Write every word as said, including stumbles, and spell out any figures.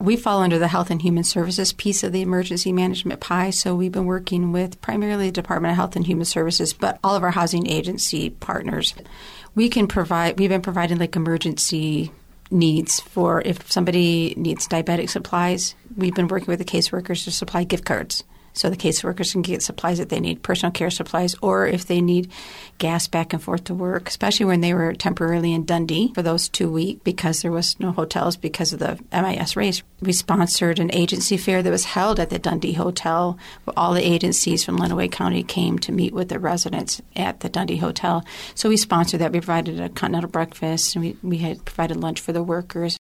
We fall under the Health and Human Services piece of the emergency management pie, so we've been working with primarily the Department of Health and Human Services, but all of our housing agency partners. We can provide, we've been providing like emergency needs for if somebody needs diabetic supplies. We've been working with the caseworkers to supply gift cards so the caseworkers can get supplies that they need, personal care supplies, or if they need gas back and forth to work, especially when they were temporarily in Dundee for those two weeks because there was no hotels because of the M I S race. We sponsored an agency fair that was held at the Dundee Hotel where all the agencies from Lenawee County came to meet with the residents at the Dundee Hotel. So we sponsored that. We provided a continental breakfast, and we, we had provided lunch for the workers.